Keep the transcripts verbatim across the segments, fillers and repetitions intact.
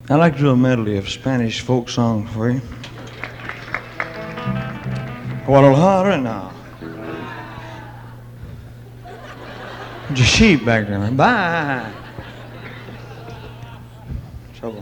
I'd like to do a medley of Spanish folk songs for you. Guadalajara now. There's a sheep back there. Bye. Trouble.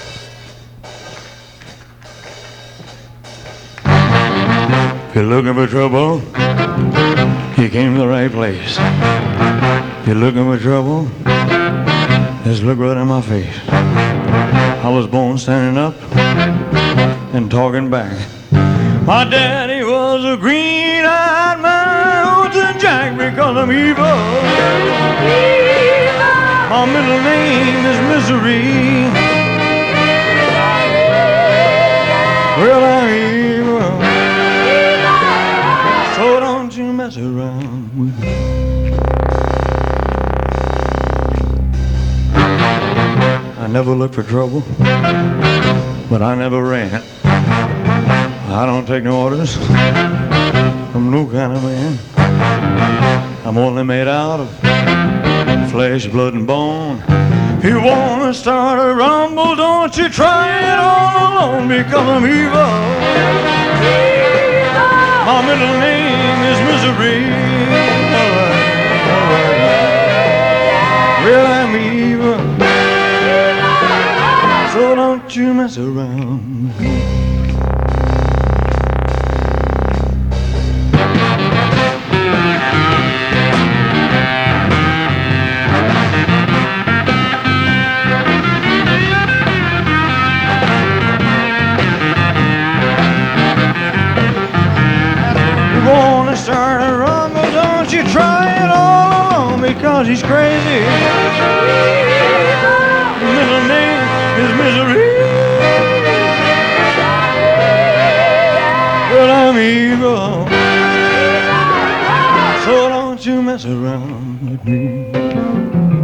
If you're looking for trouble, you came to the right place. If you're looking for trouble, just look right in my face. I was born standing up and talking back. My daddy was a green-eyed mountain jack because I'm evil. My middle name is Misery. Well, I'm evil. So don't you mess around with me. I never looked for trouble, but I never ran. I don't take no orders from no kind of man. I'm only made out of flesh, blood, and bone. If you want to start a rumble, don't you try it all alone, because I'm evil. My middle name is Misery. All right, all right. Well, I'm evil. So don't you mess around with me. You wanna start a rumble, don't you try it all alone, because he's crazy. Middle name is Misery. Well, I'm evil. So don't you mess around with me.